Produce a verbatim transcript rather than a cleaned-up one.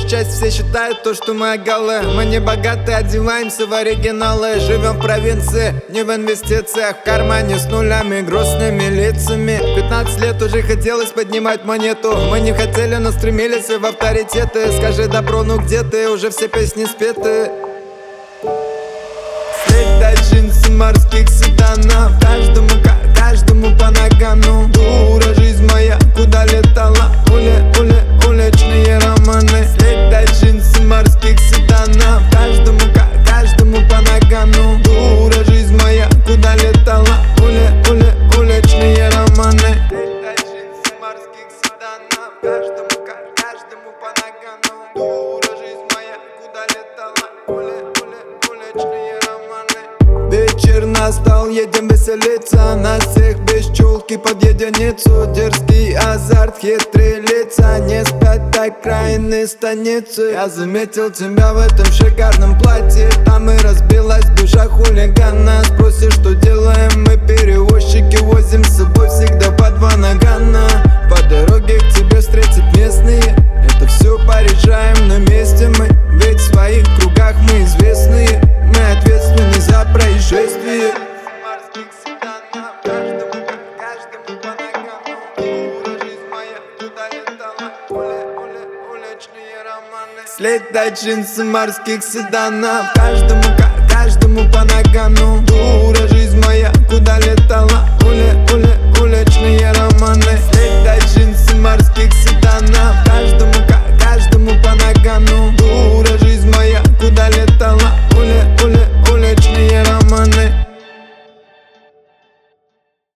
большую часть все считают то, что мы голы. Мы не богаты, одеваемся в оригиналы. Живем в провинции, не в инвестициях. В кармане с нулями, грустными лицами. Пятнадцать лет уже хотелось поднимать монету. Мы не хотели, но стремились в авторитеты. Скажи добро, ну где ты? Уже все песни спеты. Слетать джинсы морских седанов. Каждому, каждому по нагану. Дура, жизнь моя, куда летала? Уля, уля, уличные романы. Слетать джинсы морских седанов. Каждому, каждому по нагану. Дура, жизнь моя, куда летала? Уля, уля, уличные романы. Слетать джинсы морских седанов. Каждому, каждому по нагану. Дура, жизнь моя, куда летала? Уля, уля, уличные романы. Вечер настал, едем веселиться. На всех без чулки под единицу. Дерзкий азарт, хитрые лица. Не спят окраины станицы. Я заметил тебя в этом шикарном платье. Там и разбилась душа хулигана. Спросишь, что делаем мы, перевозчики. Возим с собой всегда по два нагана. По дороге к тебе встретят местные. Это все порешаем на месте мы. Ведь в своих кругах мы известные. Мы ответственны за происшествие. Слетать джинсы морских седанов. Каждому